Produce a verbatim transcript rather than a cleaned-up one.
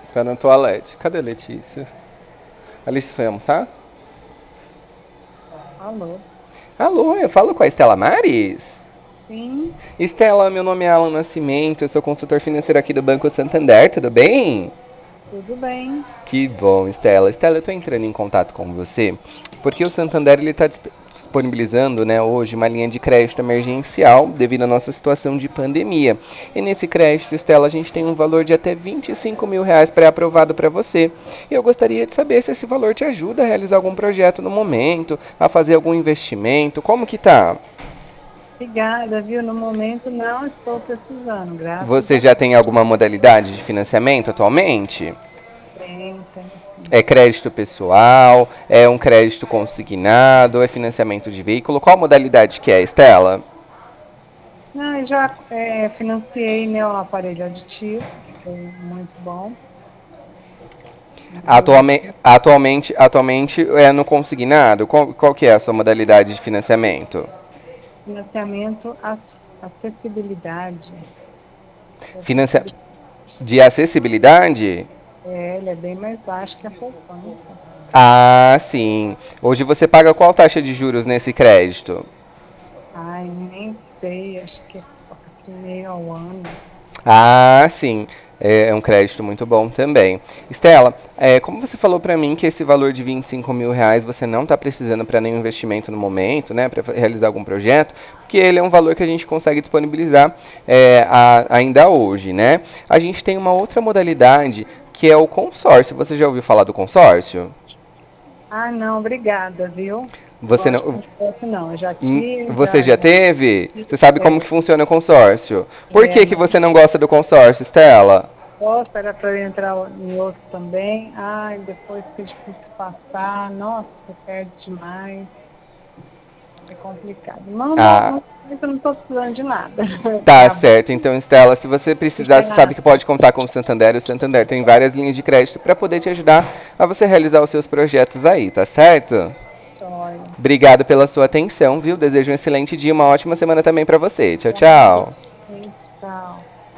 Tá no toalete. Cadê a Letícia? A Letícia foi almoçar? Alô? Alô, eu falo com a Estela Maris? Sim, Estela, meu nome é Alan Nascimento, eu sou consultor financeiro aqui do Banco Santander, tudo bem? tudo bem. Que bom, Estela. Estela, eu estou entrando em contato com você porque o Santander ele está disponibilizando, né, hoje uma linha de crédito emergencial devido à nossa situação de pandemia. E nesse crédito, Estela, a gente tem um valor de até vinte e cinco mil reais pré-aprovado para você. E eu gostaria de saber se esse valor te ajuda a realizar algum projeto no momento, a fazer algum investimento. Como que tá? Obrigada, viu? No momento não estou precisando, graças Você a já tem alguma modalidade de financiamento atualmente? Deus, tenho sim. É crédito pessoal? É um crédito consignado? É financiamento de veículo? Qual modalidade que é, Estela? Ah, eu já é, financiei, né, o aparelho aditivo, que foi muito bom. E Atualmente, atualmente, atualmente é no consignado? Qual, qual que é a sua modalidade de financiamento? financiamento, ac- acessibilidade. Financia... Acessibilidade. De acessibilidade? É, ele é bem mais baixo que a poupança. Ah, sim. Hoje você paga qual taxa de juros nesse crédito? Ai, nem sei, acho que é quatro e meio ao ano. Ah, sim. É um crédito muito bom também. Estela, é, como você falou para mim que esse valor de vinte e cinco mil reais você não está precisando para nenhum investimento no momento, né, para realizar algum projeto, porque ele é um valor que a gente consegue disponibilizar é, a, ainda hoje, né? A gente tem uma outra modalidade que é o consórcio. Você já ouviu falar do consórcio? Ah, não, obrigada, viu? Você Gosto não, de consórcio, não. Eu já hum, tive, você já, já já teve? Você tive, sabe como é, que funciona o consórcio? Por é, que, que não você não gosta do consórcio, Estela? gosto, era para eu entrar em outro também. Ai, depois que é difícil passar, nossa, você perde demais, é complicado. Não, não, Ah, não, eu não estou precisando de nada. tá Tá bom? certo. Então, Estela, se você precisar, você sabe Obrigada. que pode contar com o Santander. O Santander tem várias linhas de crédito para poder te ajudar a você realizar os seus projetos aí, tá certo? Joia. Obrigado pela sua atenção, viu? Desejo um excelente dia, uma ótima semana também para você. Tchau, Igualmente. tchau.